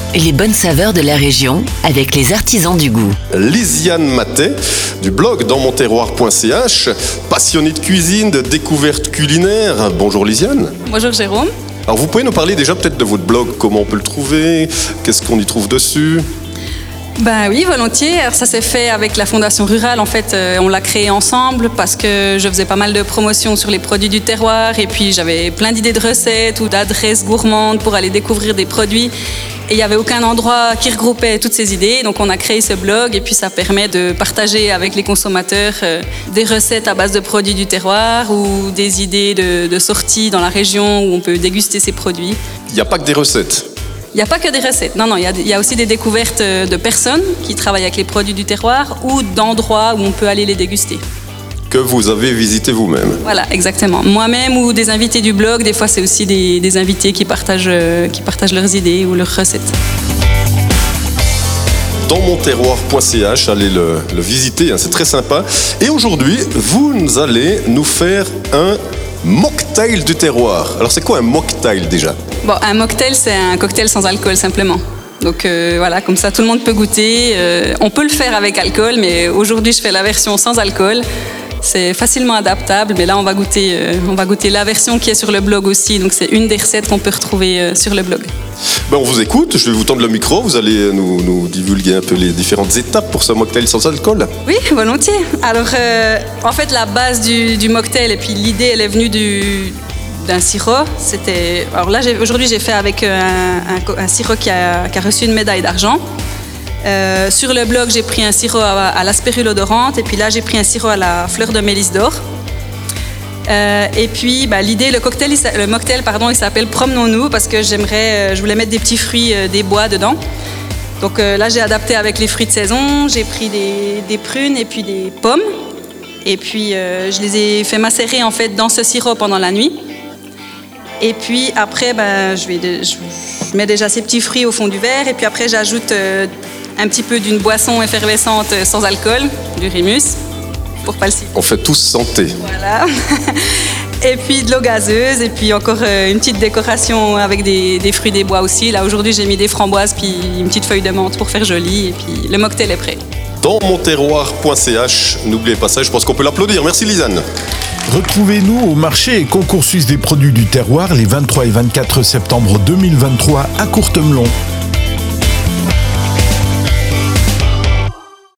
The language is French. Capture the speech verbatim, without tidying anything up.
les bonnes saveurs de la région avec les artisans du goût. Lisiane Matet, du blog dans mon terroir point c h, passionnée de cuisine, de découvertes culinaires. Bonjour Lisiane. Bonjour Jérôme. Alors vous pouvez nous parler déjà peut-être de votre blog, comment on peut le trouver, qu'est-ce qu'on y trouve dessus ? Ben oui, volontiers. Alors ça s'est fait avec la Fondation Rurale. En fait, euh, on l'a créé ensemble parce que je faisais pas mal de promotions sur les produits du terroir et puis j'avais plein d'idées de recettes ou d'adresses gourmandes pour aller découvrir des produits. Et il n'y avait aucun endroit qui regroupait toutes ces idées. Donc on a créé ce blog et puis ça permet de partager avec les consommateurs euh, des recettes à base de produits du terroir ou des idées de, de sorties dans la région où on peut déguster ces produits. Il n'y a pas que des recettes. Il n'y a pas que des recettes, non, non, il y a, il y a aussi des découvertes de personnes qui travaillent avec les produits du terroir ou d'endroits où on peut aller les déguster. Que vous avez visité vous-même. Voilà, exactement. Moi-même ou des invités du blog, des fois c'est aussi des, des invités qui partagent, euh, qui partagent leurs idées ou leurs recettes. dans mon terroir point c h, allez le, le visiter, hein, c'est très sympa. Et aujourd'hui, vous allez nous faire un mocktail du terroir. Alors c'est quoi un mocktail déjà ? Bon, un mocktail, c'est un cocktail sans alcool, simplement. Donc euh, voilà, comme ça, tout le monde peut goûter. Euh, on peut le faire avec alcool, mais aujourd'hui, je fais la version sans alcool. C'est facilement adaptable, mais là, on va goûter, euh, on va goûter la version qui est sur le blog aussi. Donc, c'est une des recettes qu'on peut retrouver euh, sur le blog. Ben, on vous écoute, je vais vous tendre le micro. Vous allez nous, nous divulguer un peu les différentes étapes pour ce mocktail sans alcool. Oui, volontiers. Alors, euh, en fait, la base du, du mocktail, et puis l'idée, elle est venue du... d'un sirop. C'était... Alors là, j'ai... aujourd'hui, j'ai fait avec un, un, un sirop qui a, qui a reçu une médaille d'argent. Euh, sur le blog, j'ai pris un sirop à, à la spirule odorante et puis là, j'ai pris un sirop à la fleur de mélisse d'or. Euh, et puis, bah, l'idée, le cocktail, il, le mocktail, pardon, il s'appelle Promenons-nous parce que j'aimerais, je voulais mettre des petits fruits euh, des bois dedans. Donc euh, là, j'ai adapté avec les fruits de saison. J'ai pris des, des prunes et puis des pommes. Et puis, euh, je les ai fait macérer en fait dans ce sirop pendant la nuit. Et puis après, ben, je, vais de, je, je mets déjà ces petits fruits au fond du verre. Et puis après, j'ajoute euh, un petit peu d'une boisson effervescente sans alcool, du Rimus, pour pas le citer. On fait tous santé. Voilà. Et puis de l'eau gazeuse. Et puis encore euh, une petite décoration avec des, des fruits des bois aussi. Là, aujourd'hui, j'ai mis des framboises puis une petite feuille de menthe pour faire joli. Et puis le mocktail est prêt. Dans mon terroir point c h, n'oubliez pas ça, je pense qu'on peut l'applaudir. Merci Lisanne. Retrouvez-nous au marché et concours suisse des produits du terroir les vingt-trois et vingt-quatre septembre deux mille vingt-trois à Courtemelon.